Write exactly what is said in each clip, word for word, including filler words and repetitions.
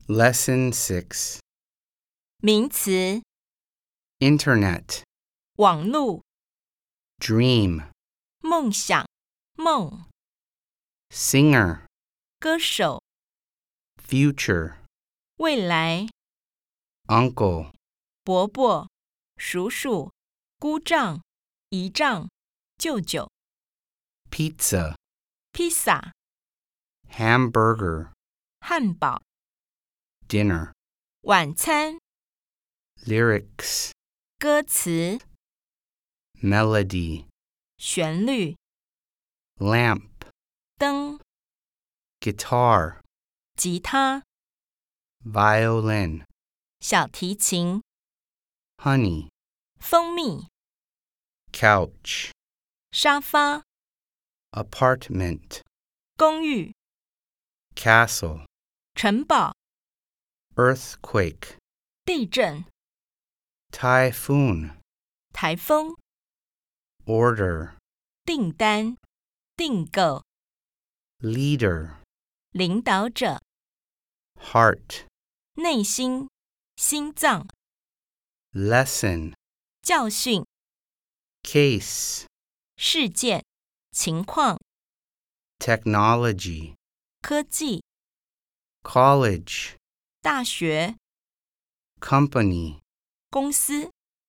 Lesson six. 名词 Internet. 网路 Dream. 梦想梦 Singer. 歌手 Future. 未来 Uncle. 伯伯叔叔姑丈姨丈舅舅 Pizza. 披萨 Hamburger. 汉堡 Dinner. 晚餐 Lyrics. 歌词 Melody. 旋律 Lamp. 灯 Guitar. 吉他 Violin. 小提琴 Honey. 蜂蜜 Couch. 沙发 Apartment. 公寓 Castle. 城堡 Earthquake. 地震 Typhoon. 台风 Order. 订单订购 Leader. 领导者 Heart. 内心心脏 Lesson. 教训 Case. 事件情况 Technology. 科技 College. 大学 Company. 公司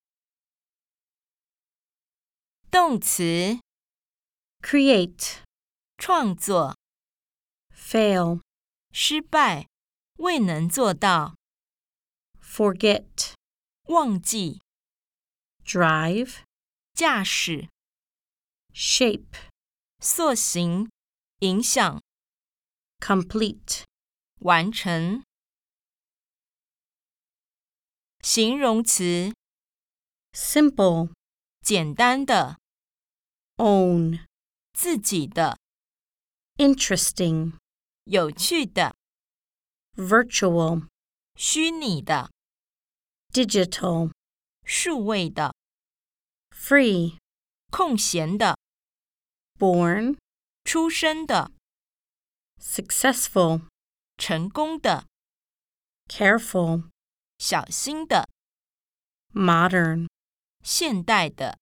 动词 create, 创作 fail, 失败未能做到 forget, 忘记 drive, 驾驶 shape, 塑形影响 complete, 完成形容词 simple, 简单的 own, 自己的 interesting, 有趣的 virtual, 虚拟的 digital, 数位的 free, 空闲的 born, 出生的 successful, 成功的 careful, 小心的 modern. 现代的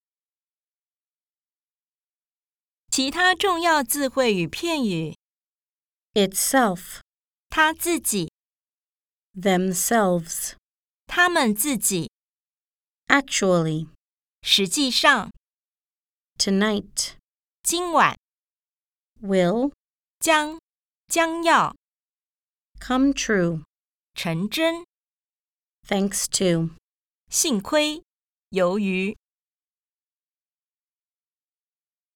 其他重要字汇与片语 itself, 他自己 themselves, 他们自己 actually, 实际上 tonight, 今晚 will, 将将要 come true, 成真 thanks to. 幸亏由于